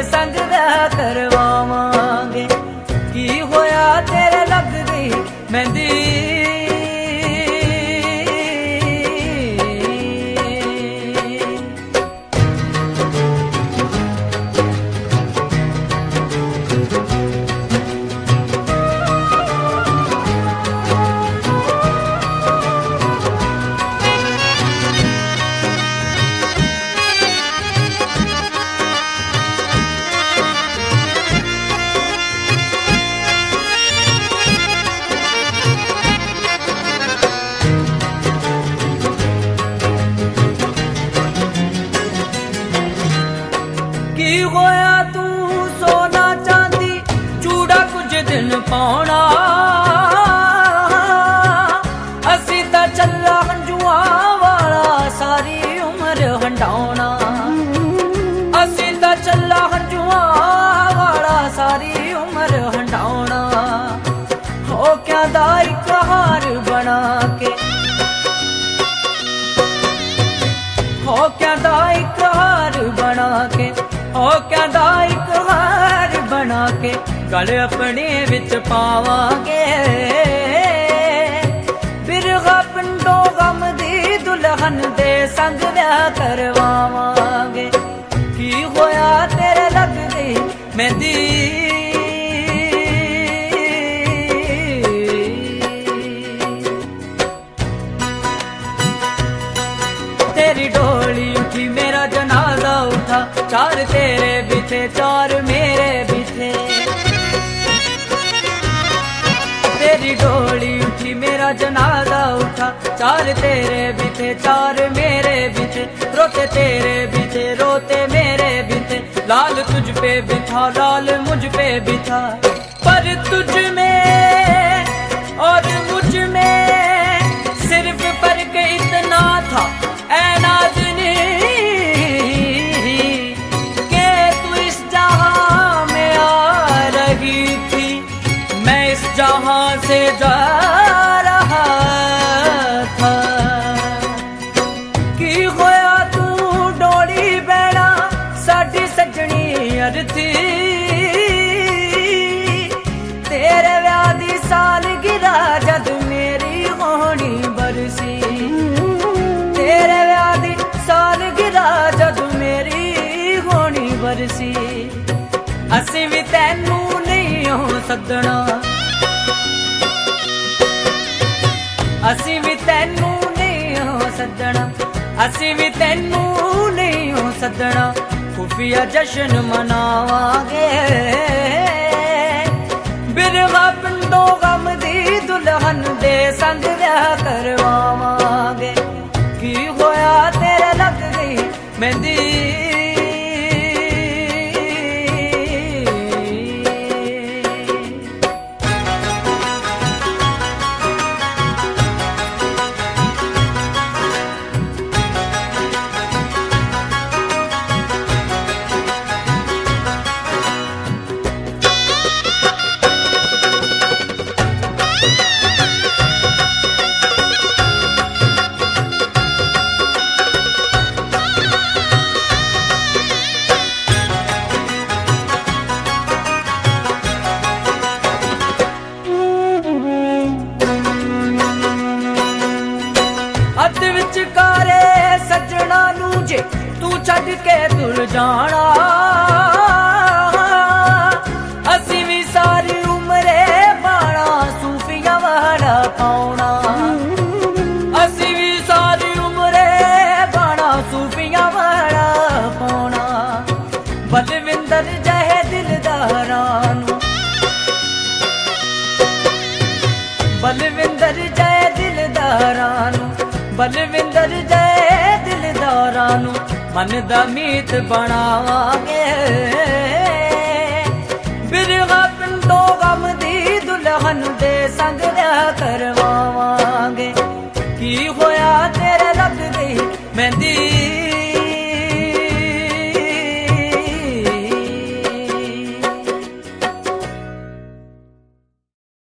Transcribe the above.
संग विआह करवावांगे। की होया तेरे लग गई मेहंदी की होया तू सोना चांदी चूड़ा कुछ दिन पाउना। असी तां चला हंजुआ वाला सारी उम्र हंडाउना। असी तां चला हंजुआ वाला सारी उम्र हंडाउना। हो क्या दा इक हार बना के, हो क्या दा इक हार बना के, हो क्या दा इक हार बना के गल अपने विच पावांगे। बिरहा पिंडो गम दी दुल्हन दे संग विआह करवावांगे। की होया तेरे लग गई मेहंदी तेरी डोली उठी मेरा जनाजा उठा। चार तेरे बिथे चार मेरे बिथे। तेरी डोली उठी मेरा जनाजा उठा। चार तेरे बिथे चार मेरे बिथे। रोते तेरे बिथे रोते मेरे बिथे। लाल तुझ पे बिठा लाल मुझ पे बिठा। पर तुझ में और मुझ में सिर्फ फर्क इतना था ऐ नाज़नी के तू इस जहां में आ रही थी, मैं इस जहां से जा रहा था। की होया तू डोली बैणा साडी सजनी अरथी। तेरे विआह दी सालगिरह जद मेरी होनी बरसी। तेरे विआह दी सालगिरह जद मेरी होनी बरसी। असी भी तैनू नहीं हो सदना। असी भी तैनू नहीं हो सदना। असी भी तैनू नहीं हो सदना। खुफिया जश्न मनावांगे। बिरहा पिंडो गम दी दुल्हन दे संग विआह करवावांगे। की होया तेरे लग गई मेहंदी अद विचकारे सजना नू जे तू छड्ड के तुर जाना। असी भी सारी उम्रे पाना सूफिया वाला पाउना। असी भी सारी उम्रे पाना सूफिया वाला पाउना। बलविंदर जहे दिलदारां नू, बलविंदर जहे दिलदारां नू, बलविंदर जय दिलदारां नू मन दा मीत बनावांगे। बिरहा पिंडो गम दी दुल्हन दे संग विआह करवावांगे।